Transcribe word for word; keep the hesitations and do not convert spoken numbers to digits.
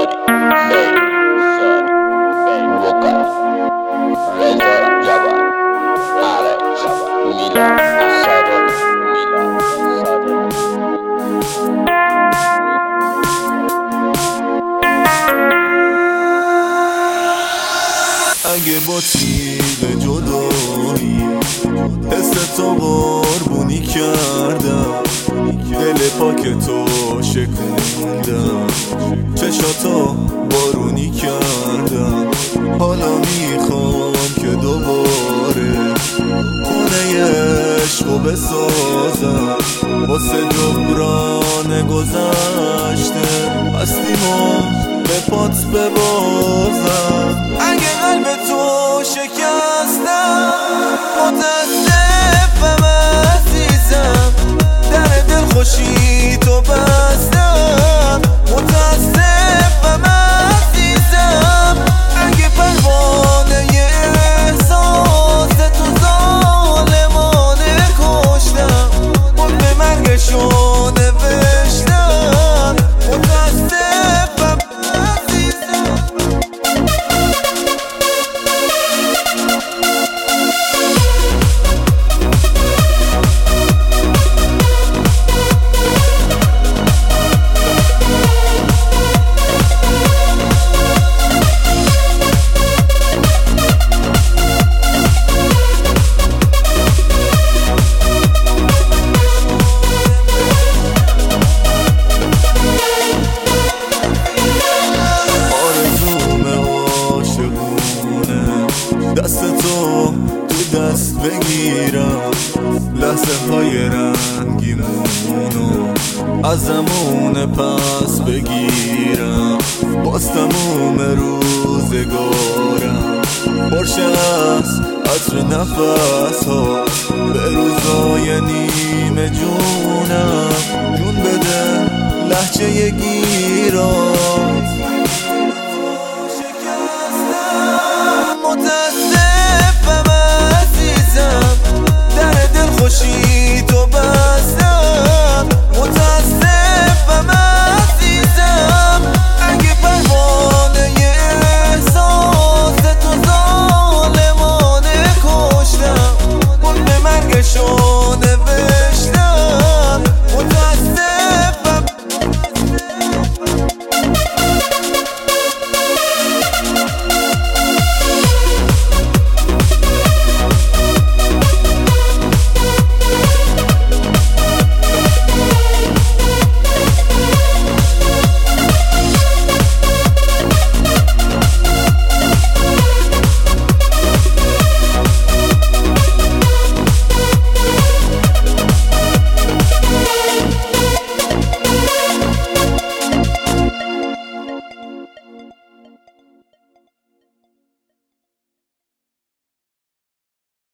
ساری ساری وقت رضا جبل آره جبل میلاد صادق میلاد صادق اگه با تیغ جدایی حس تو قربونی کردم، دل پاک تو شکوندم، چشاتو بارونی کردم. حالا میخوام که دوباره خونه عشقو بسازم، واسه جبران گذشته هستیمو به پات ببازم. اگه قلب تو شکستم متاسفم عزیزم، در دل خوشی تو بستم متاسفم عزیزم. اگه پروانه احساس تو ظالمانه کشتم، خود به مرگشو نوشتم متاسفم عزیزم. دست تو تو دست بگیرم، لحظه های رنگیمونو ازمون پس بگیرم، باز تموم روزگارم پرشه از عطر نفس ها به روزای نیمه جونم. جون بده لحجه گیرات متاسفم عزیزم، در دل خوشی